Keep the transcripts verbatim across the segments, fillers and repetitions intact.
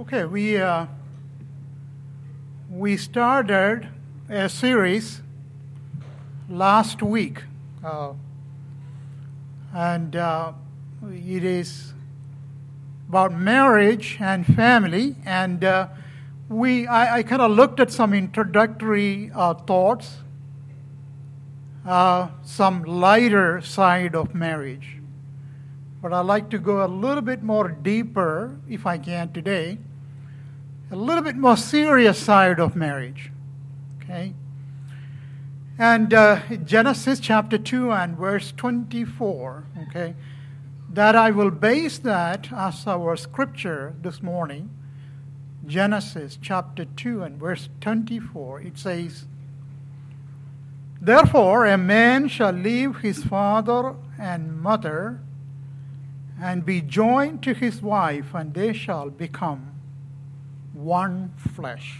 Okay, we uh, we started a series last week, uh, and uh, it is about marriage and family. And uh, we I, I kind of looked at some introductory uh, thoughts, uh, some lighter side of marriage. But I'd like to go a little bit more deeper, if I can today, a little bit more serious side of marriage, okay? And uh, Genesis chapter two and verse twenty-four, okay? That I will base that as our scripture this morning. Genesis chapter two and verse twenty-four, it says, "Therefore a man shall leave his father and mother and be joined to his wife, and they shall become one flesh."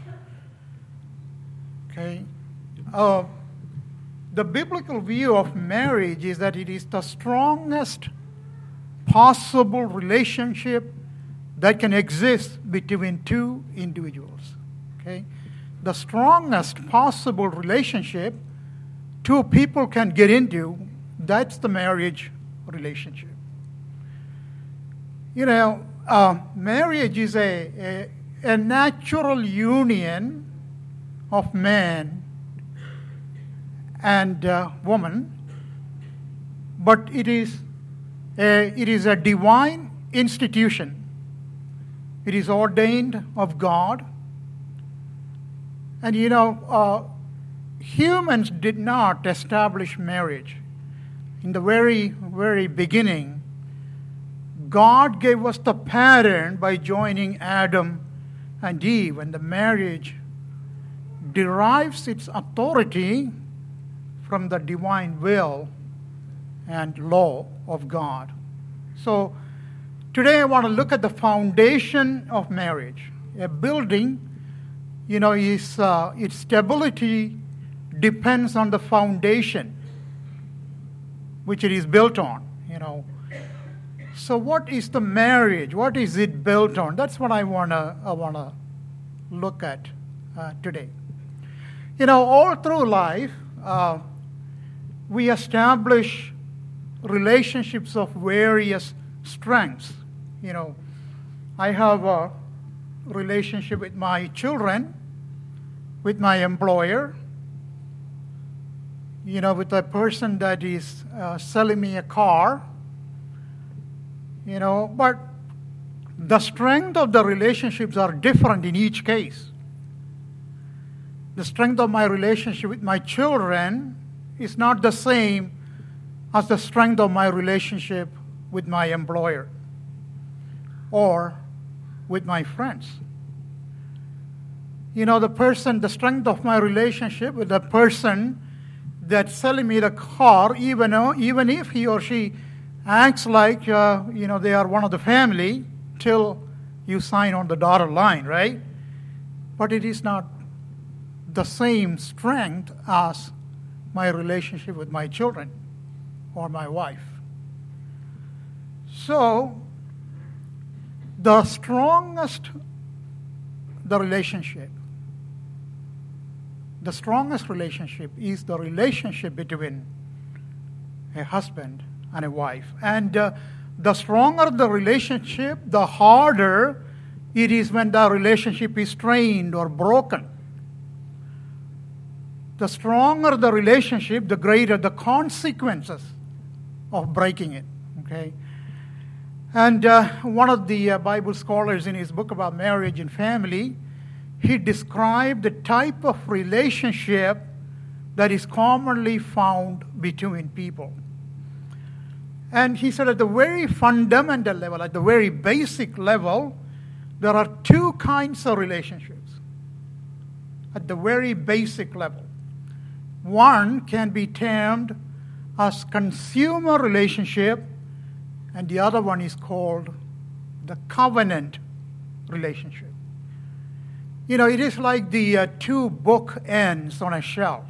Okay? Uh, the biblical view of marriage is that it is the strongest possible relationship that can exist between two individuals. Okay? The strongest possible relationship two people can get into, that's the marriage relationship. You know, uh, marriage is a, a, a natural union of man and uh, woman, but it is a, it is a divine institution. It is ordained of God. And you know, uh, humans did not establish marriage. In the very, very beginning, God gave us the pattern by joining Adam and Eve, and the marriage derives its authority from the divine will and law of God. So today I want to look at the foundation of marriage. A building, you know, is, uh, its stability depends on the foundation which it is built on, you know. So what is the marriage? What is it built on? That's what I wanna I wanna look at uh, today. You know, all through life, uh, we establish relationships of various strengths. You know, I have a relationship with my children, with my employer, you know, with a person that is uh, selling me a car. You know, but the strength of the relationships are different in each case. The strength of my relationship with my children is not the same as the strength of my relationship with my employer or with my friends. You know, the person, the strength of my relationship with the person that's selling me the car, even though, even if he or she acts like, uh, you know, they are one of the family till you sign on the dotted line, right? But it is not the same strength as my relationship with my children or my wife. So, the strongest the relationship, the strongest relationship is the relationship between a husband and a wife. And uh, the stronger the relationship, the harder it is when the relationship is strained or broken. The stronger the relationship, the greater the consequences of breaking it. Okay? And uh, one of the uh, Bible scholars in his book about marriage and family, he described the type of relationship that is commonly found between people. And he said at the very fundamental level, at the very basic level, there are two kinds of relationships. At the very basic level. One can be termed as consumer relationship, and the other one is called the covenant relationship. You know, it is like the uh, two bookends on a shelf.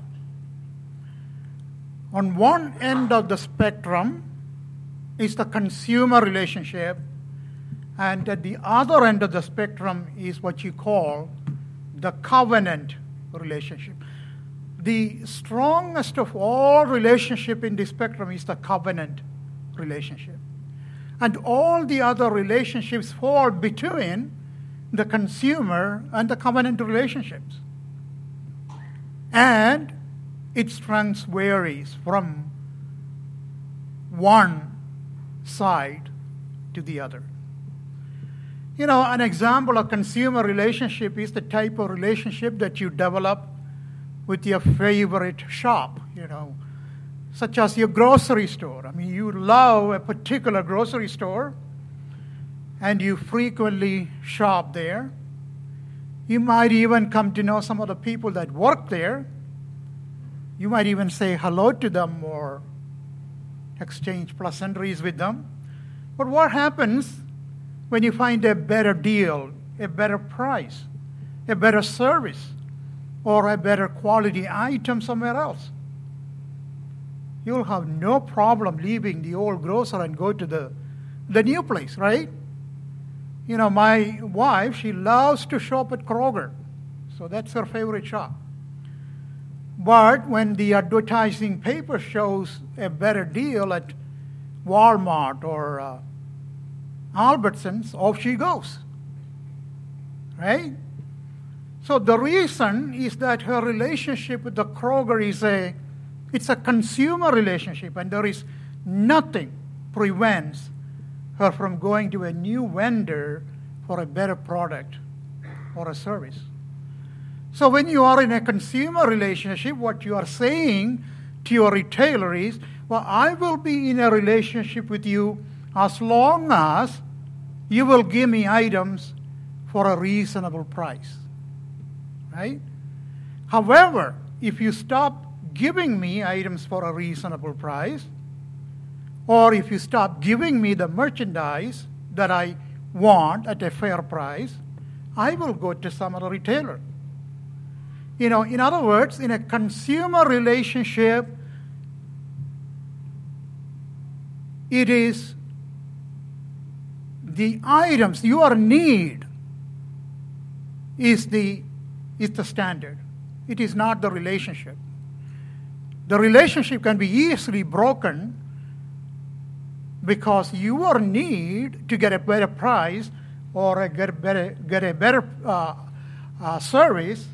On one end of the spectrum is the consumer relationship, And at the other end of the spectrum is what you call the covenant relationship. The strongest of all relationship in the spectrum is the covenant relationship. And all the other relationships fall between the consumer and the covenant relationships. And its strength varies from one side to the other. You know, an example of consumer relationship is the type of relationship that you develop with your favorite shop, you know, such as your grocery store. I mean, you love a particular grocery store and you frequently shop there. You might even come to know some of the people that work there. You might even say hello to them or exchange pleasantries with them. But what happens when you find a better deal, a better price, a better service, or a better quality item somewhere else? You'll have no problem leaving the old grocer and go to the, the new place, right? You know, my wife, she loves to shop at Kroger. So that's her favorite shop. But when the advertising paper shows a better deal at Walmart or uh, Albertsons, off she goes. Right? So the reason is that her relationship with the Kroger is a, it's a consumer relationship, and there is nothing prevents her from going to a new vendor for a better product or a service. So when you are in a consumer relationship, what you are saying to your retailer is, well, I will be in a relationship with you as long as you will give me items for a reasonable price. Right? However, if you stop giving me items for a reasonable price, or if you stop giving me the merchandise that I want at a fair price, I will go to some other retailer. You know, in other words, in a consumer relationship, it is the items, your need is the, is the standard. It is not the relationship. The relationship can be easily broken because your need to get a better price or a get a better, get a better uh, uh, service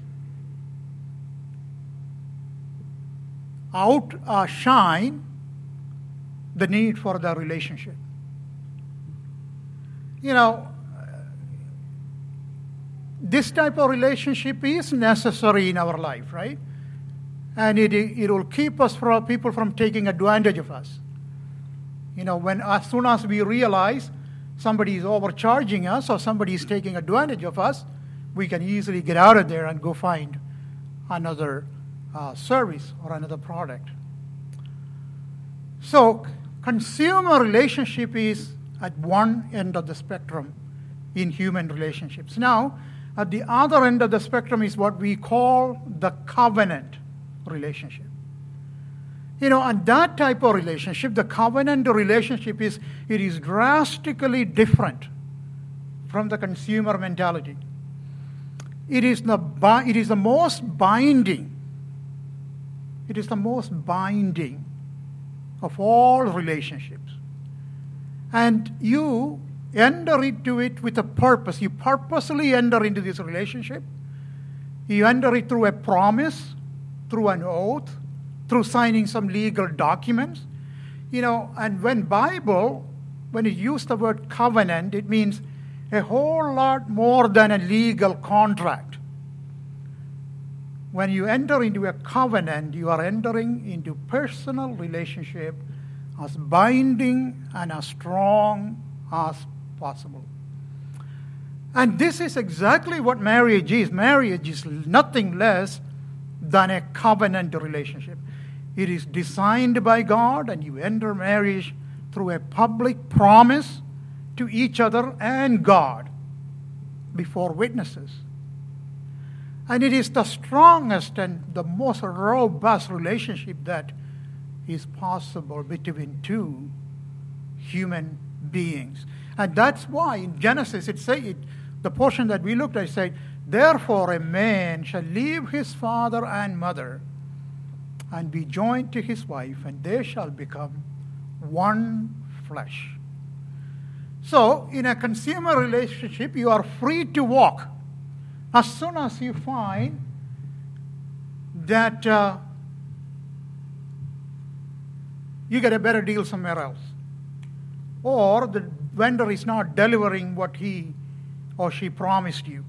outshine the need for the relationship. You know, this type of relationship is necessary in our life, right? And it it will keep us from people from taking advantage of us. You know, when as soon as we realize somebody is overcharging us or somebody is taking advantage of us, we can easily get out of there and go find another uh, service or another product. So, consumer relationship is at one end of the spectrum in human relationships. Now, at the other end of the spectrum is what we call the covenant relationship. You know, and that type of relationship, the covenant relationship, is it is drastically different from the consumer mentality. It is the it is the most binding. It is the most binding of all relationships. And you enter into it with a purpose. You purposely enter into this relationship. You enter it through a promise, through an oath, through signing some legal documents. You know, and when Bible, when it used the word covenant, it means a whole lot more than a legal contract. When you enter into a covenant, you are entering into personal relationship as binding and as strong as possible. And this is exactly what marriage is. Marriage is nothing less than a covenant relationship. It is designed by God, and you enter marriage through a public promise to each other and God before witnesses. And it is the strongest and the most robust relationship that is possible between two human beings. And that's why in Genesis, it say it, the portion that we looked at said, therefore a man shall leave his father and mother and be joined to his wife, and they shall become one flesh. So, in a consumer relationship, you are free to walk. As soon as you find that uh, you get a better deal somewhere else, or the vendor is not delivering what he or she promised you.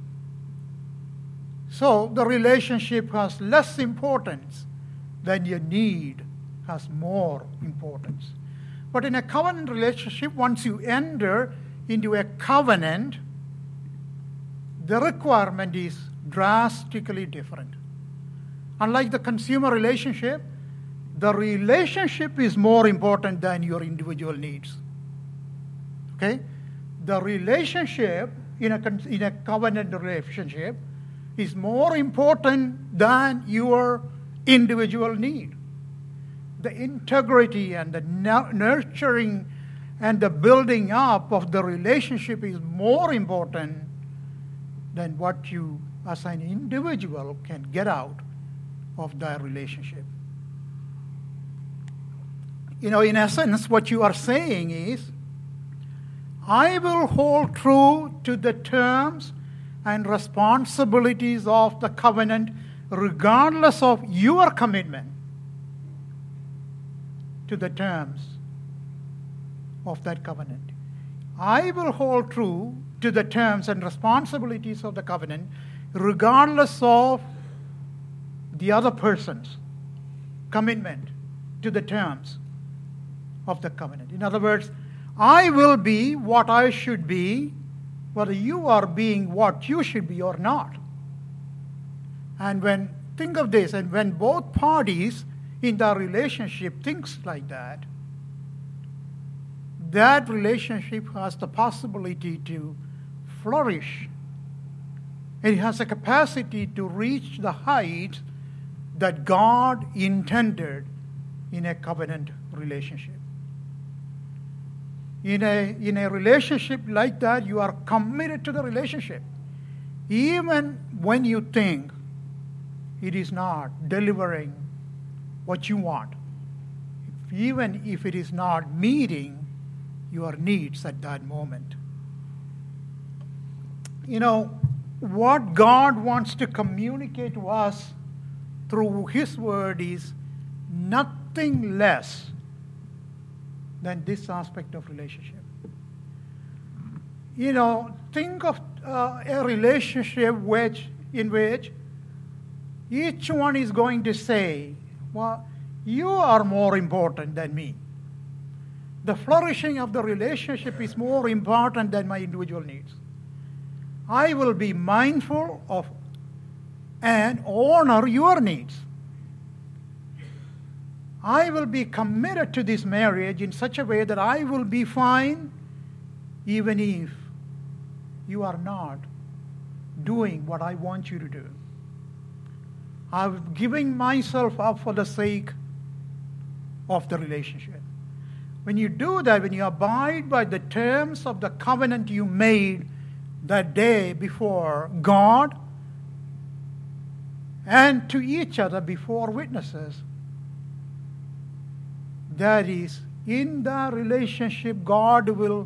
So, the relationship has less importance than your need has more importance. But in a covenant relationship, once you enter into a covenant, the requirement is drastically different. Unlike the consumer relationship, the relationship is more important than your individual needs. Okay? The relationship in a, in a covenant relationship is more important than your individual need. The integrity and the nurturing and the building up of the relationship is more important than what you as an individual can get out of that relationship. You know, in essence, what you are saying is, I will hold true to the terms and responsibilities of the covenant regardless of your commitment to the terms of that covenant. I will hold true to the terms and responsibilities of the covenant regardless of the other person's commitment to the terms of the covenant. In other words, I will be what I should be, whether you are being what you should be or not. And when, think of this, and when both parties in the relationship thinks like that, that relationship has the possibility to flourish. It has a capacity to reach the height that God intended in a covenant relationship. In a, in a relationship like that, you are committed to the relationship. Even when you think it is not delivering what you want, if, even if it is not meeting your needs at that moment. You know, what God wants to communicate to us through His Word is nothing less than this aspect of relationship. You know, think of uh, a relationship which, in which each one is going to say, well, you are more important than me. The flourishing of the relationship is more important than my individual needs. I will be mindful of and honor your needs. I will be committed to this marriage in such a way that I will be fine even if you are not doing what I want you to do. I'm giving myself up for the sake of the relationship. When you do that, when you abide by the terms of the covenant you made that day before God and to each other before witnesses, that is, in the relationship, God will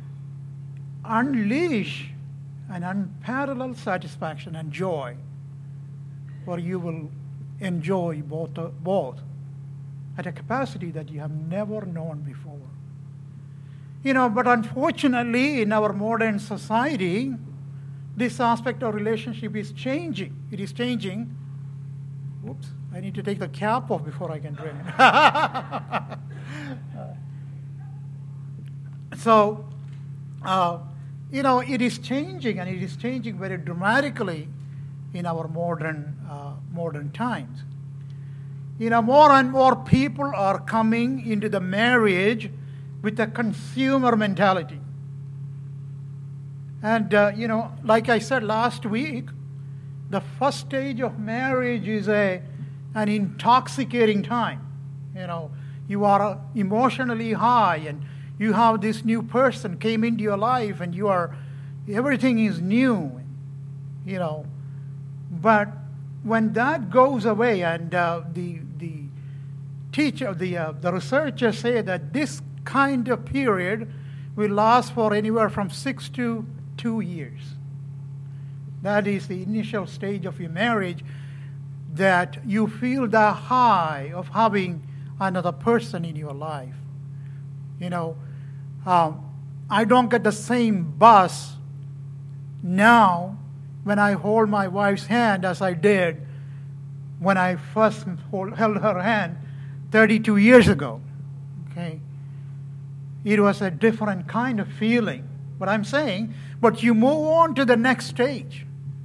unleash an unparalleled satisfaction and joy, for you will enjoy both, both at a capacity that you have never known before. You know, but unfortunately, in our modern society, this aspect of relationship is changing. It is changing. Whoops, I need to take the cap off before I can drink. so, uh, you know, it is changing, and it is changing very dramatically in our modern uh, modern times. You know, more and more people are coming into the marriage with a consumer mentality. And, uh, you know, like I said last week, the first stage of marriage is a an intoxicating time. You know, you are emotionally high and You have this new person came into your life, and you are, everything is new, you know. But when that goes away, and uh, the the teacher, the uh, the researchers say that this kind of period will last for anywhere from six to two years. That is the initial stage of your marriage, that you feel the high of having another person in your life. You know, um, I don't get the same buzz now when I hold my wife's hand as I did when I first hold, held her hand thirty-two years ago. Okay, it was a different kind of feeling. But I'm saying, but you move on to the next stage.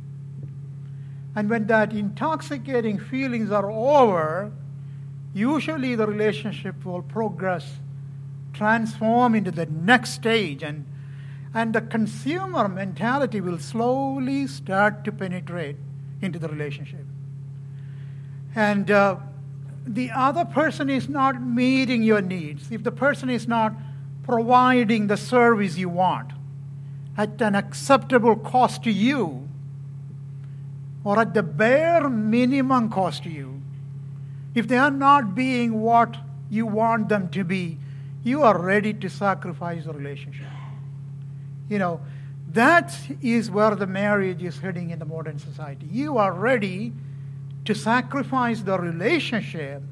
And when that intoxicating feelings are over, usually the relationship will progress, transform into the next stage, and and the consumer mentality will slowly start to penetrate into the relationship. And uh, the other person is not meeting your needs. If the person is not providing the service you want at an acceptable cost to you, or at the bare minimum cost to you, if they are not being what you want them to be, you are ready to sacrifice the relationship. You know, that is where the marriage is heading in the modern society. You are ready to sacrifice the relationship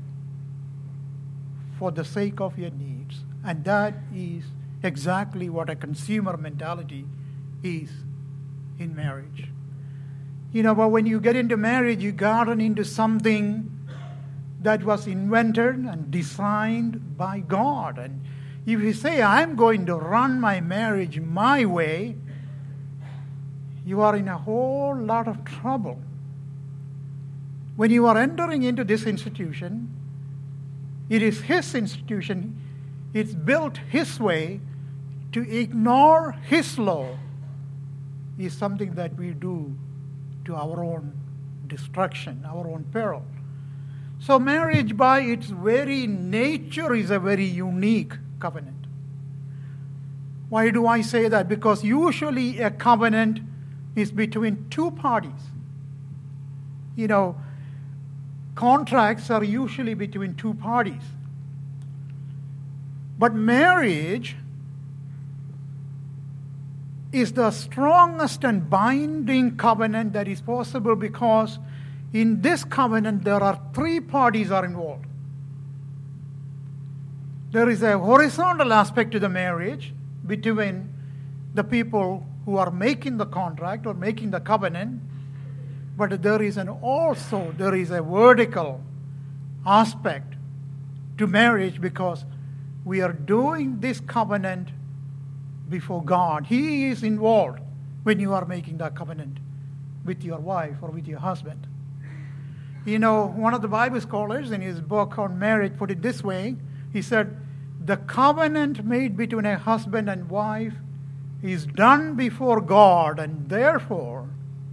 for the sake of your needs. And that is exactly what a consumer mentality is in marriage. You know, but when you get into marriage, you gotten into something that was invented and designed by God. And if you say, I'm going to run my marriage my way, you are in a whole lot of trouble. When you are entering into this institution, it is His institution. It's built His way. To ignore His law is something that we do to our own destruction, our own peril. So marriage by its very nature is a very unique covenant. Why do I say that? Because usually a covenant is between two parties. You know, contracts are usually between two parties. But marriage is the strongest and binding covenant that is possible, because in this covenant there are three parties are involved. There is a horizontal aspect to the marriage between the people who are making the contract or making the covenant, but there is an also there is a vertical aspect to marriage, because we are doing this covenant before God. He is involved when you are making that covenant with your wife or with your husband. You know, one of the Bible scholars in his book on marriage put it this way. He said, the covenant made between a husband and wife is done before God, and therefore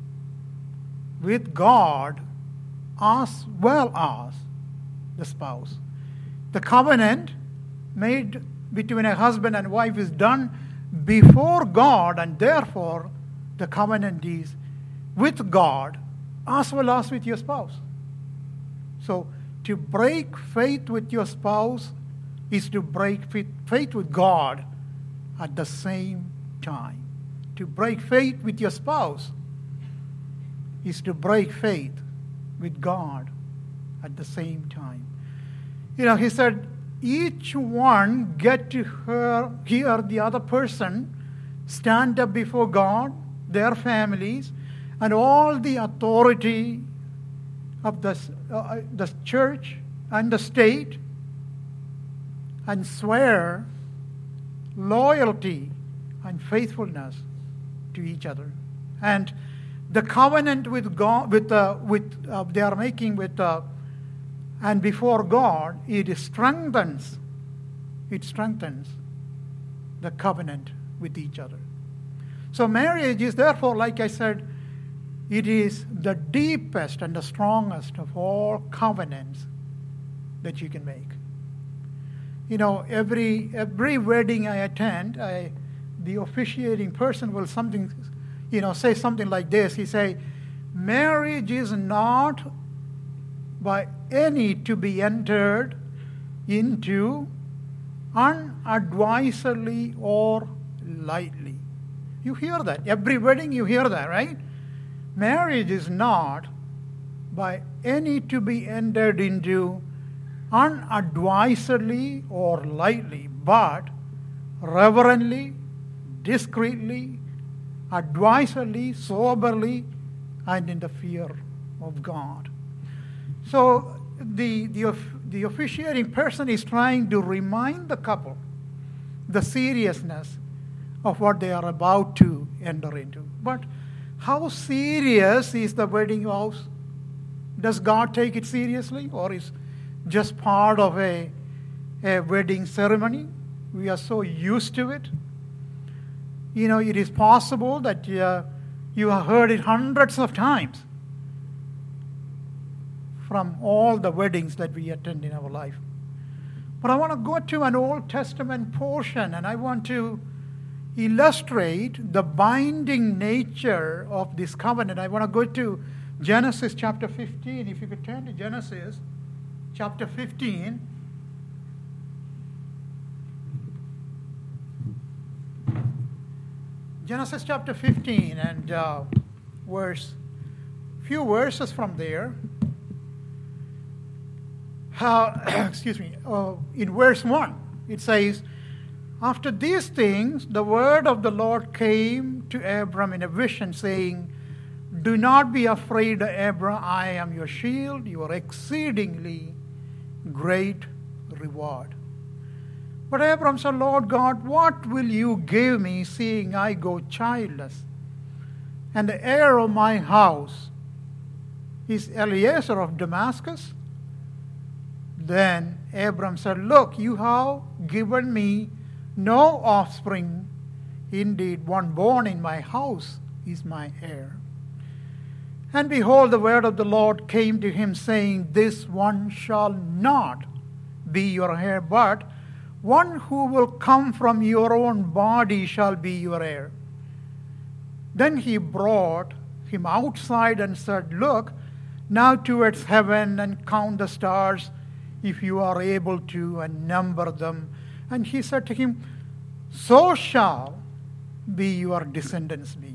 with God as well as the spouse. The covenant made between a husband and wife is done before God, and therefore the covenant is with God as well as with your spouse. So to break faith with your spouse is to break faith with God at the same time. To break faith with your spouse is to break faith with God at the same time. You know, he said, each one get to hear, hear the other person stand up before God, their families, and all the authority of the, uh, the church and the state, and swear loyalty and faithfulness to each other. And the covenant with God, with uh, with uh, they are making with uh, and before God, it strengthens, it strengthens the covenant with each other. So marriage is therefore, like I said, it is the deepest and the strongest of all covenants that you can make. You know, every every wedding I attend, I, the officiating person will something, you know, say something like this. He say, marriage is not by any to be entered into unadvisedly or lightly. You hear that. Every wedding you hear that, right? Marriage is not by any to be entered into unadvisedly or lightly, but reverently, discreetly, advisedly, soberly, and in the fear of God. So the, the, the officiating person is trying to remind the couple the seriousness of what they are about to enter into. But how serious is the wedding vows? Does God take it seriously, or is just part of a, a wedding ceremony? We are so used to it. You know, it is possible that uh, you have heard it hundreds of times from all the weddings that we attend in our life. But I want to go to an Old Testament portion, and I want to illustrate the binding nature of this covenant. I want to go to Genesis chapter fifteen. If you could turn to Genesis chapter fifteen. Genesis chapter fifteen, and uh, verse, few verses from there. Uh, excuse me. Uh, in verse one, it says, after these things, the word of the Lord came to Abram in a vision, saying, do not be afraid, Abram, I am your shield, your exceedingly great reward. But Abram said, Lord God, what will you give me, seeing I go childless? And the heir of my house is Eliezer of Damascus. Then Abram said, look, you have given me no offspring. Indeed, one born in my house is my heir. And behold, the word of the Lord came to him, saying, this one shall not be your heir, but one who will come from your own body shall be your heir. Then he brought him outside and said, look now towards heaven and count the stars, if you are able to, and number them. And he said to him, so shall be your descendants be.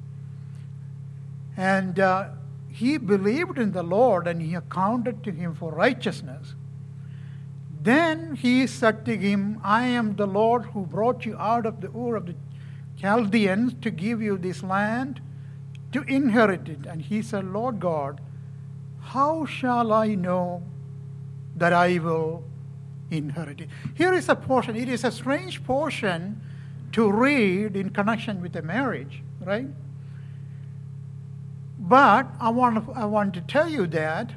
And uh, he believed in the Lord, and he accounted to him for righteousness. Then he said to him, I am the Lord who brought you out of the Ur of the Chaldeans to give you this land to inherit it. And he said, Lord God, how shall I know that I will inherit it? Here is a portion. It is a strange portion to read in connection with a marriage, right? But I want to, I want to tell you that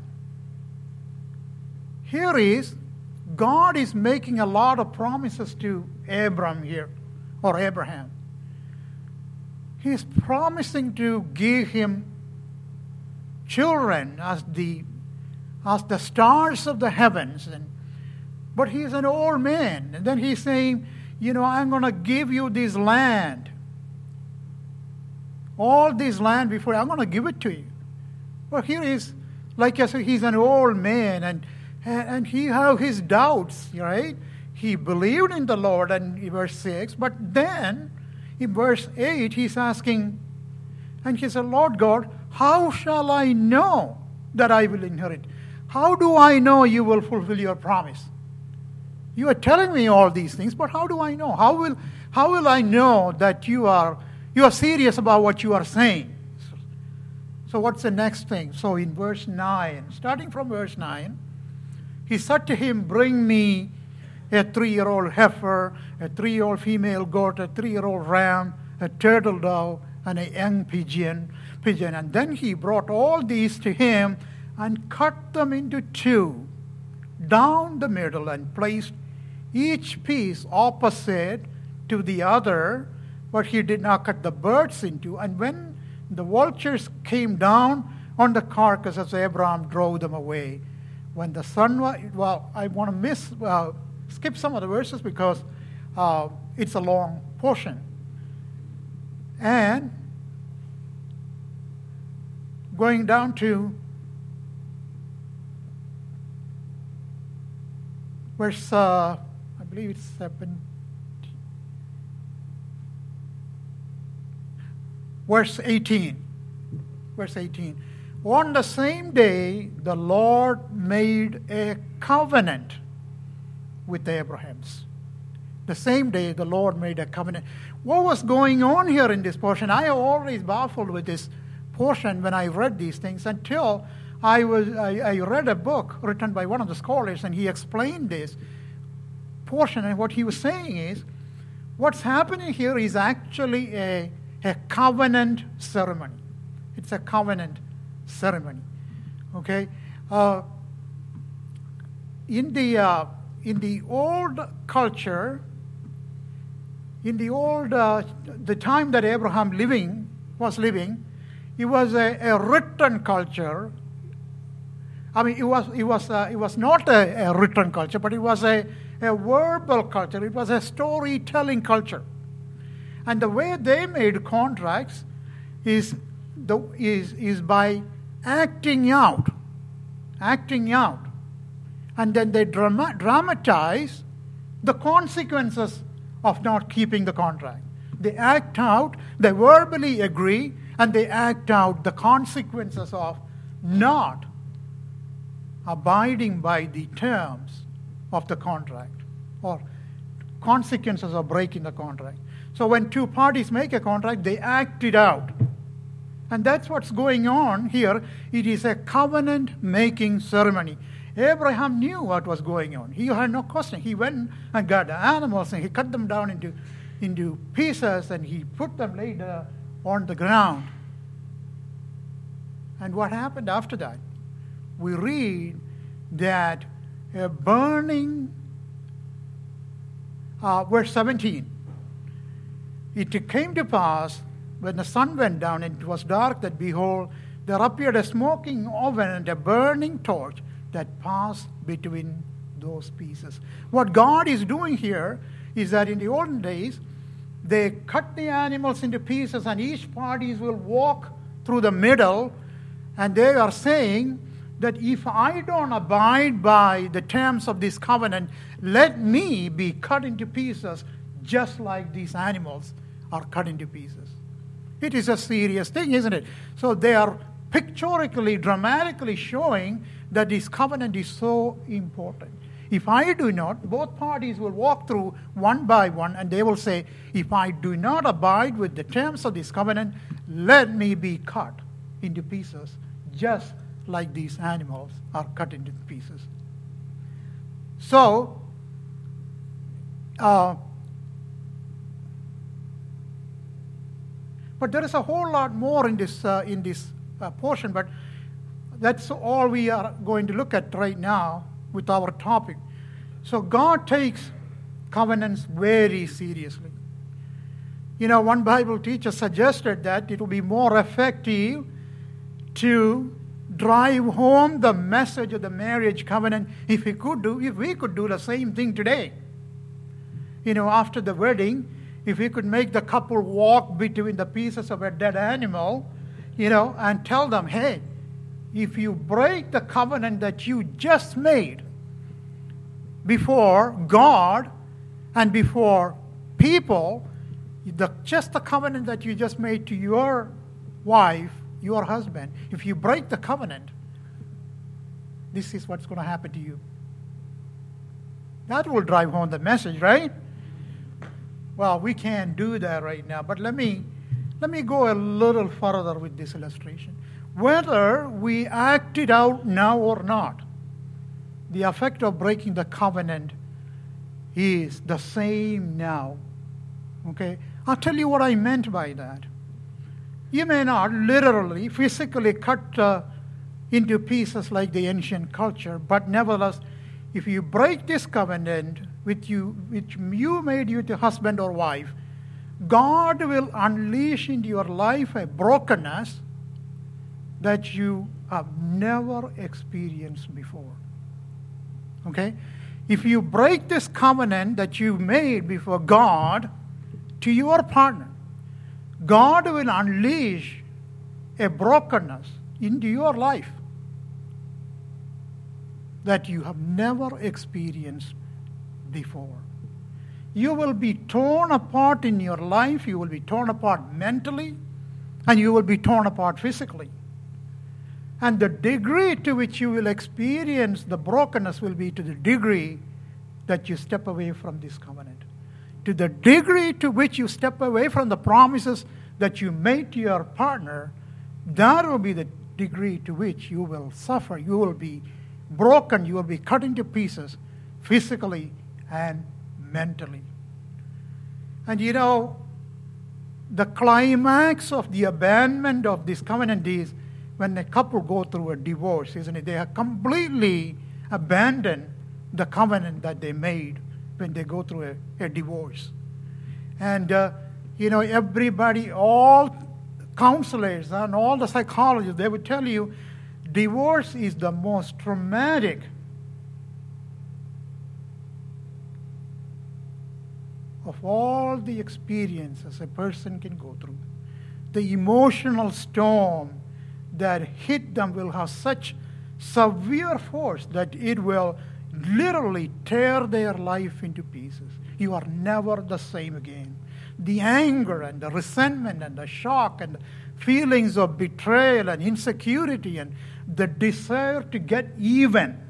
here is God is making a lot of promises to Abram here, or Abraham. He is promising to give him children as the as the stars of the heavens, and but he's an old man, and then he's saying, you know, I'm going to give you this land, all this land before I'm going to give it to you. Well, here is, like I said, he's an old man, and and he have his doubts, right? He believed in the Lord, and in verse six, but then in verse eight he's asking, and he said, Lord God, how shall I know that I will inherit? How do I know you will fulfill your promise? You are telling me all these things, but how do I know? How will how will I know that you are you are serious about what you are saying? So what's the next thing? So in verse nine, starting from verse nine, he said to him, bring me a three-year-old heifer, a three-year-old female goat, a three-year-old ram, a turtle dove, and a young pigeon. pigeon. And then he brought all these to him and cut them into two, down the middle, and placed each piece opposite to the other, but he did not cut the birds into. And when the vultures came down on the carcasses, Abraham drove them away. When the sun was, well, I want to miss, uh, skip some of the verses because uh, it's a long portion. And going down to verse, uh, I believe it's seven, verse eighteen. Verse eighteen. On the same day, the Lord made a covenant with the Abrahams. The same day, the Lord made a covenant. What was going on here in this portion? I am always baffled with this portion when I read these things until I was I, I read a book written by one of the scholars, and he explained this portion. And what he was saying is, what's happening here is actually a, a covenant ceremony. It's a covenant ceremony. Okay, uh, in the uh, in the old culture, in the old uh, the time that Abraham living was living, it was a, a written culture. I mean, it was it was uh, it was not a, a written culture, but it was a, a verbal culture. It was a storytelling culture, and the way they made contracts is the is is by acting out, acting out, and then they drama, dramatize the consequences of not keeping the contract. They act out, they verbally agree, and they act out the consequences of not abiding by the terms of the contract or consequences of breaking the contract. So when two parties make a contract, they act it out. And that's what's going on here. It is a covenant-making ceremony. Abraham knew what was going on. He had no question. He went and got the animals and he cut them down into, into pieces and he put them later on the ground. And what happened after that? We read that a burning, uh, verse seventeen, it came to pass when the sun went down and it was dark, that behold, there appeared a smoking oven and a burning torch that passed between those pieces. What God is doing here is that in the olden days, they cut the animals into pieces and each party will walk through the middle, and they are saying that if I don't abide by the terms of this covenant, let me be cut into pieces just like these animals are cut into pieces. It is a serious thing, isn't it? So they are pictorially, dramatically showing that this covenant is so important. If I do not, both parties will walk through one by one and they will say, if I do not abide with the terms of this covenant, let me be cut into pieces, just like these animals are cut into pieces. So, uh, but there is a whole lot more in this uh, in this uh, portion, but that's all we are going to look at right now with our topic. So God takes covenants very seriously. You know, one Bible teacher suggested that it would be more effective to drive home the message of the marriage covenant if we could do, if we could do the same thing today. You know, after the wedding, if we could make the couple walk between the pieces of a dead animal, you know, and tell them, hey, if you break the covenant that you just made before God and before people, the, just the covenant that you just made to your wife, your husband, if you break the covenant, this is what's going to happen to you. That will drive home the message, right? Well, we can't do that right now, but let me let me go a little further with this illustration. Whether we act it out now or not, the effect of breaking the covenant is the same now. Okay? I'll tell you what I meant by that. You may not literally, physically cut uh, into pieces like the ancient culture, but nevertheless, if you break this covenant which you, which you made with your husband or wife, God will unleash into your life a brokenness that you have never experienced before. Okay? if you break this covenant that you made before God to your partner, God will unleash a brokenness into your life that you have never experienced before. You will be torn apart in your life. You will be torn apart mentally, and you will be torn apart physically. And the degree to which you will experience the brokenness will be to the degree that you step away from this covenant. To the degree to which you step away from the promises that you made to your partner, that will be the degree to which you will suffer. You will be broken. You will be cut into pieces physically and mentally. And you know, the climax of the abandonment of this covenant is when a couple go through a divorce, isn't it? They have completely abandoned the covenant that they made when they go through a, a divorce. And, uh, you know, everybody, all counselors and all the psychologists, they would tell you divorce is the most traumatic of all the experiences a person can go through. The emotional storm that hit them will have such severe force that it will literally tear their life into pieces. You are never the same again. The anger and the resentment and the shock and the feelings of betrayal and insecurity and the desire to get even,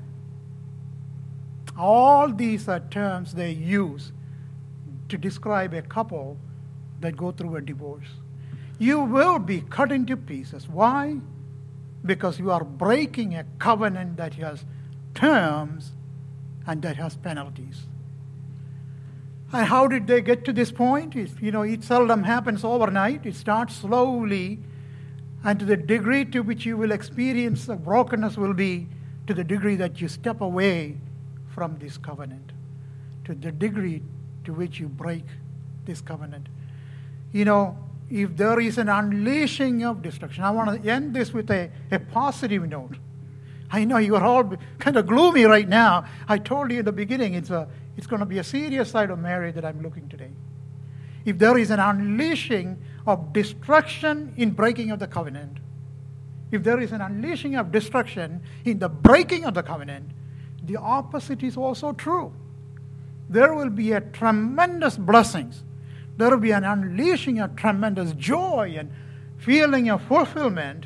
all these are terms they use to describe a couple that go through a divorce. You will be cut into pieces. Why? Because you are breaking a covenant that has terms and that has penalties. And how did they get to this point? It's, you know, it seldom happens overnight. It starts slowly, and to the degree to which you will experience the brokenness will be to the degree that you step away from this covenant, to the degree to which you break this covenant. You know, if there is an unleashing of destruction, I want to end this with a, a positive note. I know you are all kind of gloomy right now. I told you in the beginning it's a it's going to be a serious side of marriage that I'm looking today. If there is an unleashing of destruction in breaking of the covenant, if there is an unleashing of destruction in the breaking of the covenant, the opposite is also true. There will be a tremendous blessings. There will be an unleashing of tremendous joy and feeling of fulfillment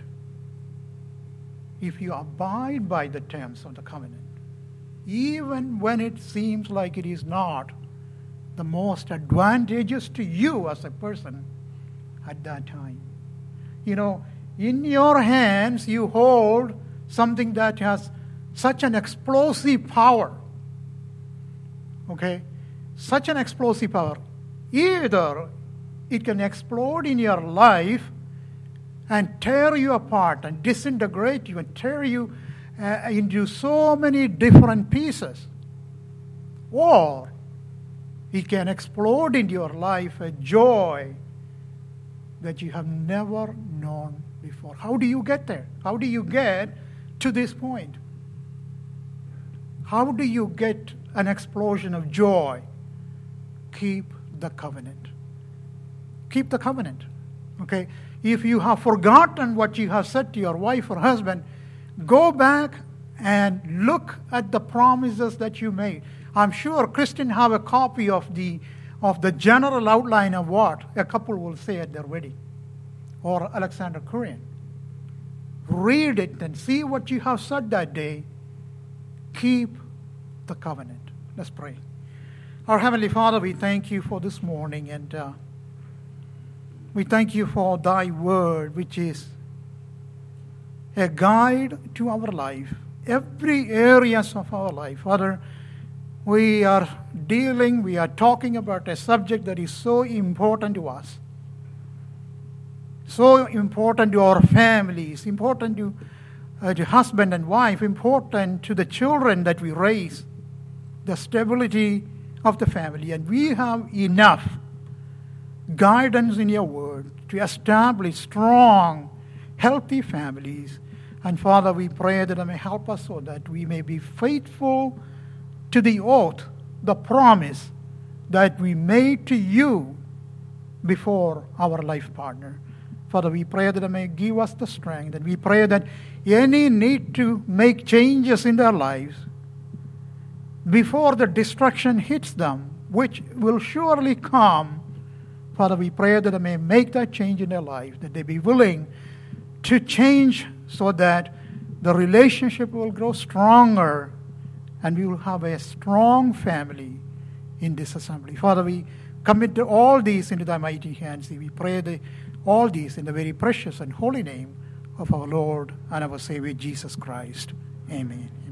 if you abide by the terms of the covenant, even when it seems like it is not the most advantageous to you as a person at that time. You know, in your hands you hold something that has such an explosive power. Okay? Such an explosive power. Either it can explode in your life and tear you apart and disintegrate you and tear you uh, into so many different pieces. Or it can explode into your life a joy that you have never known before. How do you get there? How do you get to this point? How do you get an explosion of joy? Keep the covenant. Keep the covenant. Okay? If you have forgotten what you have said to your wife or husband, go back and look at the promises that you made. I'm sure Christian have a copy of the of the general outline of what a couple will say at their wedding, or Alexander Kurian. Read it and see what you have said that day. Keep the covenant. Let's pray. Our Heavenly Father, we thank you for this morning, and uh, we thank you for thy word, which is a guide to our life, every areas of our life. Father, we are dealing, we are talking about a subject that is so important to us, so important to our families, important to, uh, to husband and wife, important to the children that we raise, the stability of the family. And we have enough guidance in your word to establish strong, healthy families. And Father, we pray that it may help us so that we may be faithful to the oath, the promise that we made to you before our life partner. Father, we pray that you may give us the strength, and we pray that any need to make changes in their lives before the destruction hits them, which will surely come, Father, we pray that they may make that change in their life, that they be willing to change so that the relationship will grow stronger and we will have a strong family in this assembly. Father, we commit all these into thy mighty hands. We pray that all these in the very precious and holy name of our Lord and our Savior Jesus Christ. Amen.